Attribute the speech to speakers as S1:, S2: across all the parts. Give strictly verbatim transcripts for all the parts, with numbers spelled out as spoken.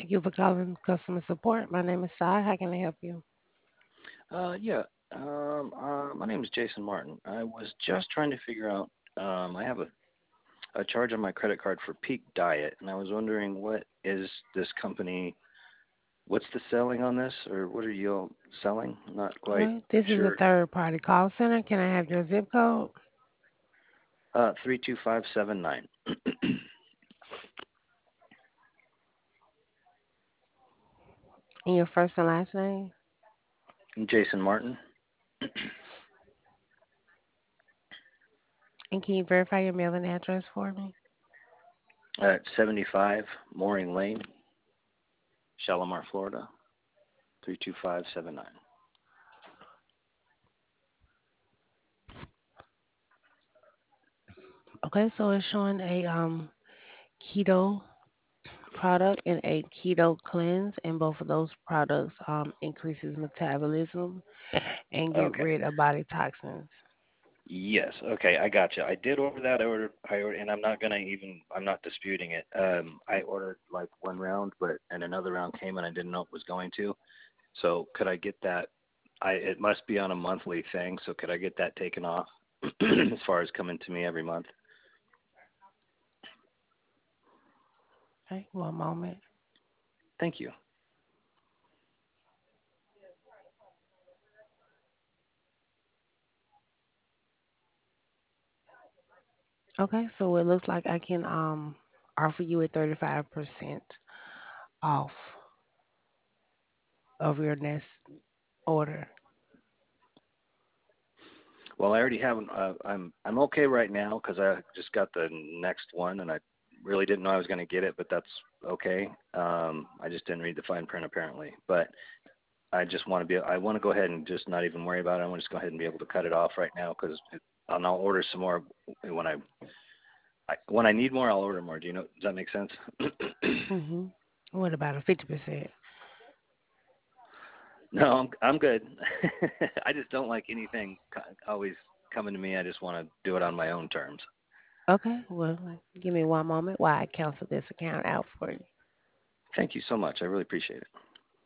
S1: Thank you for calling customer support. My name is Sai. How can I help you?
S2: Uh, yeah. Um, uh, my name is Jason Martin. I was just trying to figure out. Um, I have a, a charge on my credit card for Peak Diet, and I was wondering what is this company? What's the selling on this, or what are you all selling? I'm not quite
S1: Okay, this is a
S2: sure.
S1: third party call center. Can I have your zip code
S2: Uh, three two five seven nine.
S1: and your first and last name?
S2: Jason Martin.
S1: And can you verify your mailing address for me?
S2: At seventy-five Mooring Lane, Shalimar, Florida, three two five seven nine.
S1: Okay, so it's showing a um keto product and a keto cleanse, and both of those products um increases metabolism and get
S2: Okay.
S1: rid of body toxins.
S2: Yes. Okay, I got you. I did order that. I ordered. I ordered, and I'm not gonna even. I'm not disputing it. Um, I ordered like one round, but and another round came, and I didn't know it was going to. So could I get that? I it must be on a monthly thing. So could I get that taken off as far as coming to me every month?
S1: Okay, one moment.
S2: Thank you.
S1: Okay, so it looks like I can um offer you a thirty-five percent off of your next order.
S2: Well, I already have. Uh, I'm I'm okay right now because I just got the next one, and I really didn't know I was going to get it, but that's okay. Um, I just didn't read the fine print apparently, but I just want to be. I want to go ahead and just not even worry about it. I want to just go ahead and be able to cut it off right now because and I'll order some more when I, I when I need more. I'll order more. Do you know? Does that make sense?
S1: hmm What about a fifty percent?
S2: No, I'm I'm good. I just don't like anything co- always coming to me. I just want to do it on my own terms.
S1: Okay, well, give me one moment while I cancel this account out for you.
S2: Thank you so much. I really appreciate it.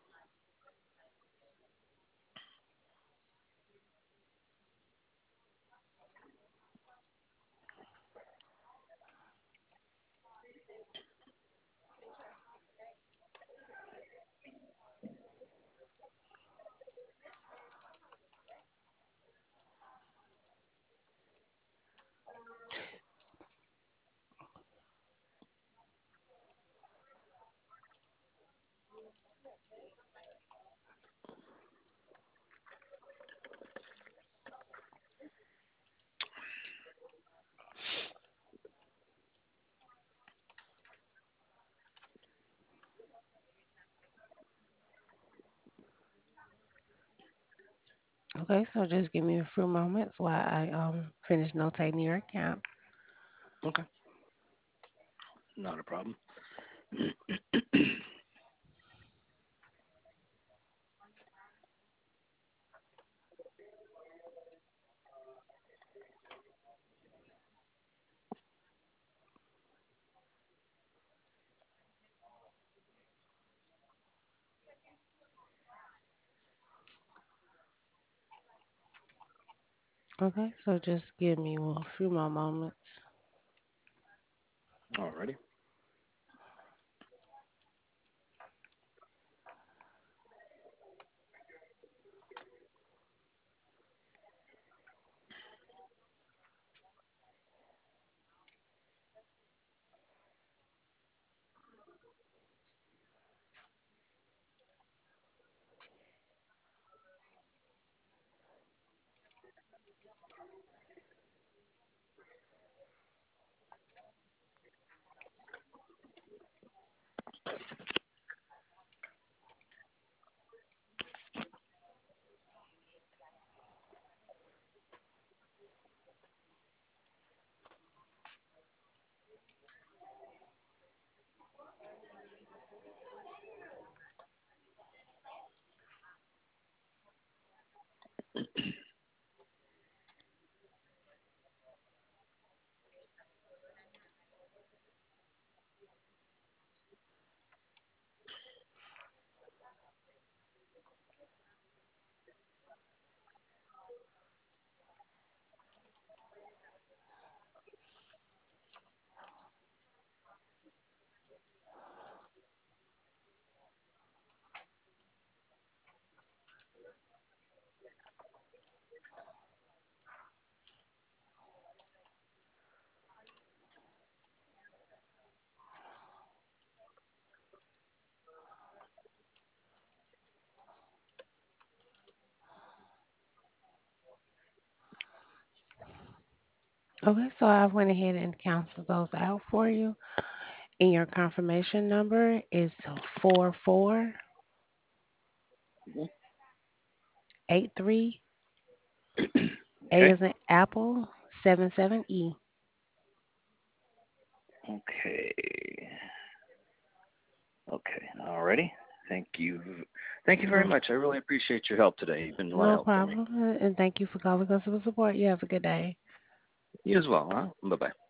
S1: Okay, so just give me a few moments while I um finish notating your account.
S2: Okay, not a problem.
S1: Okay, so just give me a few more moments.
S2: Alrighty.
S1: Okay, so I went ahead and canceled those out for you. And your confirmation number is four four
S2: Mhm.
S1: eight three A
S2: Okay.
S1: is in Apple seven seven E.
S2: Okay. Okay. Alrighty. Thank you. Thank you very
S1: No,
S2: much. I really appreciate your help today. You've been a lot of
S1: no
S2: help for me.
S1: problem. And thank you for calling us for support. You have a good day.
S2: You as well, huh? Bye bye.